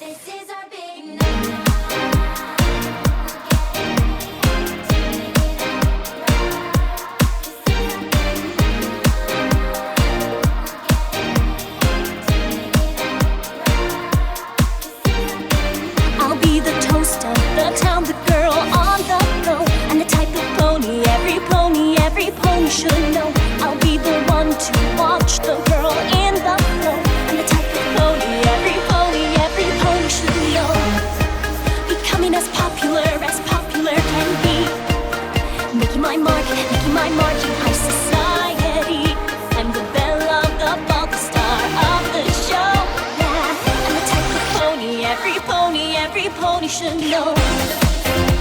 This is our big night. I'll be the toast of the town, the girl on the go, and the type of pony every pony should know. I'll be the one to watch the girl in the flow, and the type of pony every pony should know. Becoming as popular can be, making my mark in high society. I'm the belle of the ball, the star of the show. Yeah, and the type of pony every pony should know.